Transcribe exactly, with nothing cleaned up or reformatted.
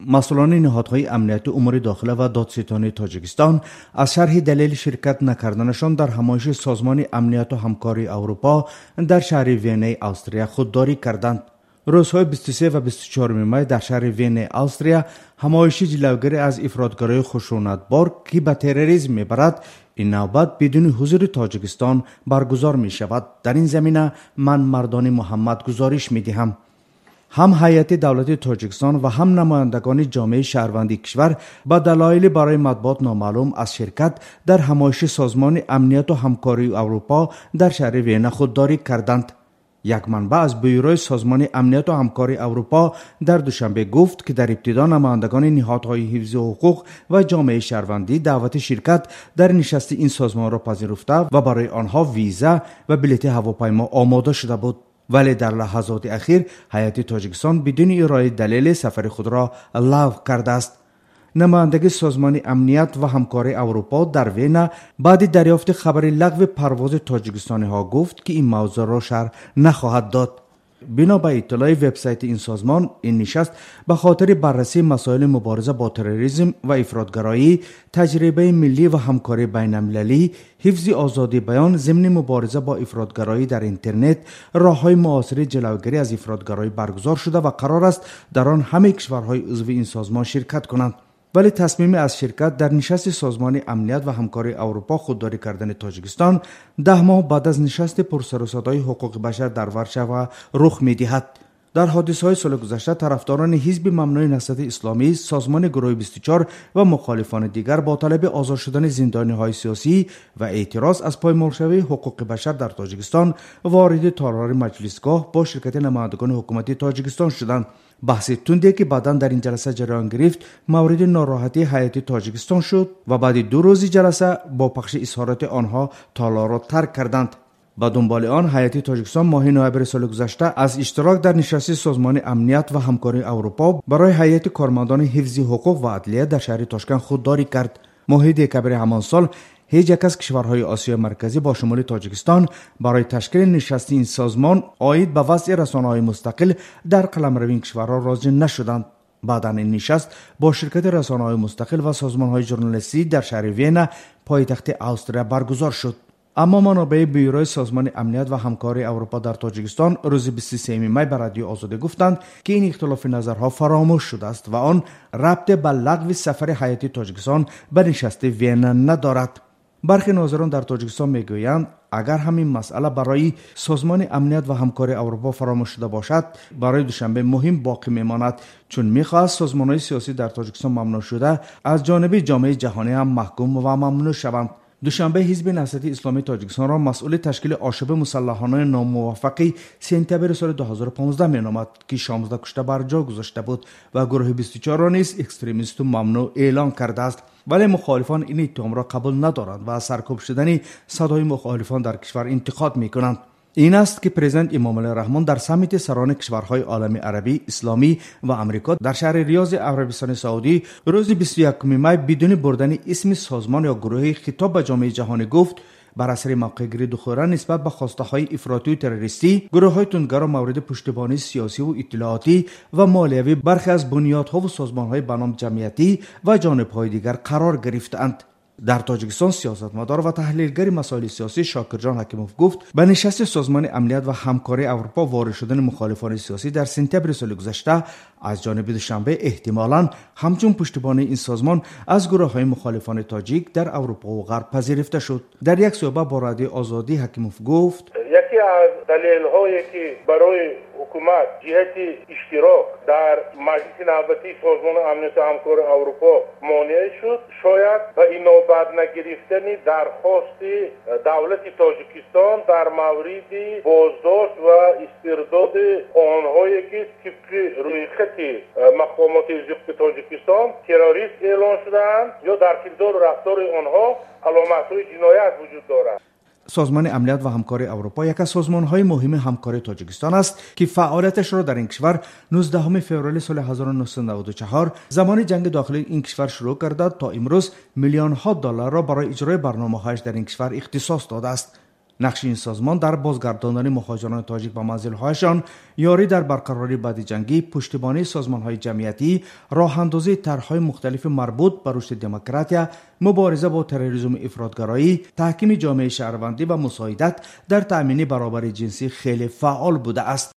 مسئولان نهادهای امنیتی امور داخله و دادستانی تاجیکستان از شرح دلیل شرکت نکردنشان در همایش سازمان امنیت و همکاری اروپا در شهر وینی استریا خودداری کردند. روزهای بیست و سه و بیست و چهار می در شهر وینی استریا همایشی جلوگیری از افراطگرای خشونتبار که به تروریسم میبرد این نوبت بدون حضور تاجیکستان برگزار می شود. در این زمینه من مردان محمد گزارش می دهم. هم هیئت دولتی تاجیکستان و هم نمایندگان جامعه شهروندی کشور با دلایل برای مطبوعات نامعلوم از شرکت در همایش سازمان امنیت و همکاری اروپا در شهر وین خودداری کردند. یک منبع از بیوروی سازمان امنیت و همکاری اروپا در دوشنبه گفت که در ابتدا نمایندگان نهادهای حفظ حقوق و جامعه شهروندی دعوت شرکت در نشست این سازمان را پذیرفته و برای آنها ویزا و بلیط هواپیما آماده شده بود. ولی در لحظات اخیر هیئت تاجیکستان بدون ارائه دلیل سفر خود را لغو کرده است. نمایندگی سازمان امنیت و همکاری اروپا در وین بعد دریافت خبر لغو پرواز تاجیکستانی ها گفت که این موضوع را شرح نخواهد داد. بنا به اطلاع وبسایت این سازمان، این نشست به خاطر بررسی مسائل مبارزه با تروریسم و افراطگرایی، تجربه ملی و همکاری بین المللی، حفظ آزادی بیان ضمن مبارزه با افراطگرایی در اینترنت، راههای معاصر جلوگیری از افراطگرایی برگزار شده و قرار است در آن همه کشورهای عضو این سازمان شرکت کنند. ولی تصمیم از شرکت در نشست سازمان امنیت و همکاری اروپا خودداری کردن تاجیکستان ده ماه بعد از نشست پرسر و صدای حقوق بشر در ورشوا رخ می‌دهد. در حادثه‌های سال گذشته طرفداران حزب ممنوع نهضت اسلامی، سازمان گروه بیست و چهار و مخالفان دیگر با طلب آزاد شدن زندانی‌های سیاسی و اعتراض از پایمال‌شوی حقوق بشر در تاجیکستان وارد تالار مجلسگاه با شرکت نمایندگان حکومتی تاجیکستان شدند. بحث تندی که بعداً در این جلسه جریان گرفت مورد ناراحتی هیئت تاجیکستان شد و بعد دو روز جلسه با پخش اظهارات آنها تالار را ترک کردند. با دنبال آن هیئت تاجیکستان ماه نوامبر سال گذشته از اشتراک در نشست سازمان امنیت و همکاری اروپا برای هیئت کارمندان حفظ حقوق و عدلیه در شهر تاشکند خودداری کرد. ماه دکامبر همان سال هیچ یک از کشورهای آسیای مرکزی با شمول تاجیکستان برای تشکیل نشست این سازمان عاید به وضع رسانه‌های مستقل در قلمرو این کشورها راضی نشدند. بعد این نشست با شرکت رسانه‌های مستقل و سازمان‌های ژورنالیستی در شهر وین پایتخت استریا برگزار شد. اما منابع بیوروی سازمان امنیت و همکاری اروپا در تاجیکستان روز بیست و سه می به رادیو آزادی گفتند که این اختلاف نظرها فراموش شده است و آن ربط به لغو سفر هیئت تاجیکستان به نشست وین ندارد. برخی ناظران در تاجیکستان میگویند اگر همین مسئله برای سازمان امنیت و همکاری اروپا فراموش شده باشد، برای دوشنبه مهم باقی میماند، چون میخواست سازمان‌های سیاسی در تاجیکستان ممنوع شده از جانب جامعه جهانی هم محکوم و ممنوع شوند. دوشنبه حزب نهضت اسلامی تاجیکستان را مسئول تشکیل آشوب مسلحانه ناموافقی سپتامبر سال دو هزار و پانزده مینامد که شانزده کشته بر جا گذاشته بود و گروه بیست و چهار را نیز اکستریمیست و ممنوع اعلان کرده است. ولی مخالفان این اتهام را قبول ندارند و از سرکوب شدن صدای مخالفان در کشور انتقاد میکنند. این است که پرزیدنت امام علی رحمان در سمیت سران کشورهای عالم عربی، اسلامی و امریکا در شهر ریاض عربستان سعودی روز بیست و یکم می بدون بردن اسم سازمان یا گروه خطاب به جامعه جهانی گفت بر اثر موقع‌گیری دخوره نسبت به خواسته‌های افراطی و تروریستی، گروه‌های تندگرا مورد پشتیبانی سیاسی و اطلاعاتی و مالیوی برخی از بنیادها و سازمان‌های به نام جمعیتی و جانب‌های دیگر قرار گرفتند. در تاجیکستان سیاستمدار و تحلیلگر مسائل سیاسی شاکر جان حکیموف گفت به نشست سازمان امنیت و همکاری اروپا وارد شدن مخالفان سیاسی در سپتامبر سال گذشته از جانب دوشنبه احتمالاً همچون پشتیبانی این سازمان از گروه‌های مخالفان تاجیک در اروپا و غرب پذیرفته شد. در یک صحبت با رادیو آزادی حکیموف گفت یکی از دلایلی که برای حکومت جهت اشتراک در مجلس نوبتی سازمان امنیت و همکاری اروپا مانع شد شاید به این نوبت نگرفتن درخواست دولت تاجیکستان در مورد بازداشت و استرداد آنهایی که طبق رویخط مقامات ضبط تاجیکستان تروریست اعلان شدند یا در کردار و رفتار آنها علامت‌های جنایت وجود دارد. سازمان امنیت و همکاری اروپا یک از سازمان‌های مهم همکاری تاجیکستان است که فعالیتش را در این کشور نوزدهم فوریه سال هزار و نهصد و نود و چهار زمان جنگ داخلی این کشور شروع کرده تا امروز میلیون ها دلار را برای اجرای برنامه‌هایش در این کشور اختصاص داده است. نقش این سازمان در بازگرداندن مهاجران تاجیک به منزل‌هایشان، یاری در برقراری بدجنگی، پشتیبانی سازمان‌های جمعیتی، راه‌اندازی طرح‌های مختلف مربوط به رشد دموکراتیا، مبارزه با تروریسم افراطگرایی، تحکیم جامعه شهروندی و مساعدت در تأمین برابری جنسی خیلی فعال بوده است.